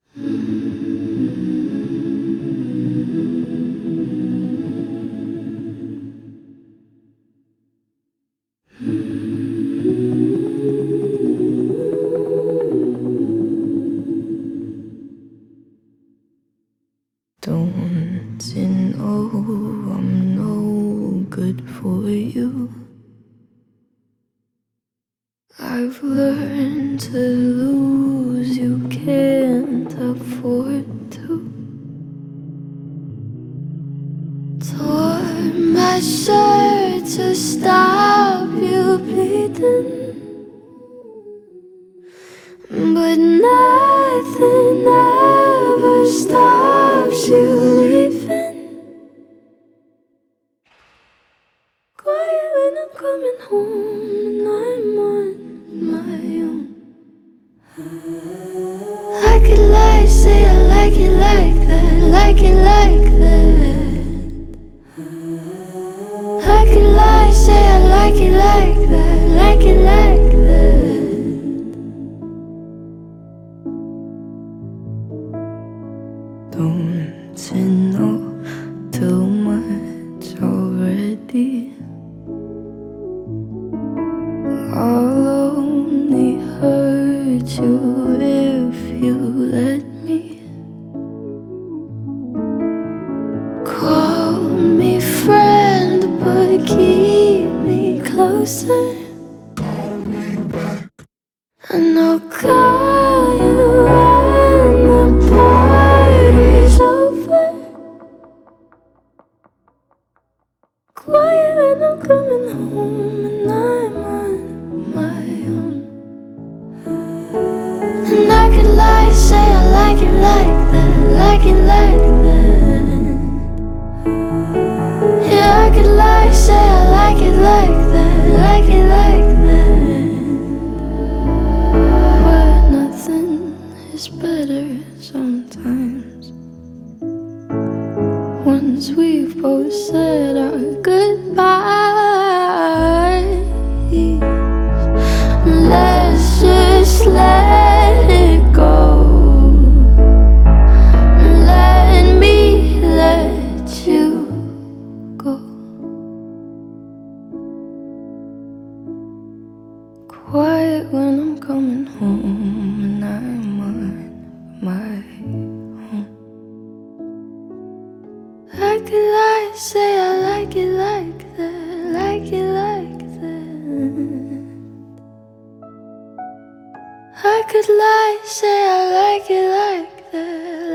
Don't you know I'm no good for you? I've learned to lose, you can't afford to. Tore my shirt to stop you bleeding, but nothing ever stops you leaving. Quiet when I'm coming home and I'm on my own. I could lie, say I like it like that, like it like that. I could lie, say I like it like that, like it like that. Don't you know too much already? I'll only hurt you if you let me. Call me friend, but keep me closer. And I'll call you when the party's over. Quiet when I'm coming home and I'm on my own. And I could lie, say I like it like that, like it like that. Yeah, I could lie, say I like it like that, like it like that. But nothing is better sometimes. Once we've both said our goodbyes, let's just let it go. Let me let you go. Quiet when I'm coming home and I'm on my own. I could lie, say I like it like that, like it like that. I could lie, say I like it like that.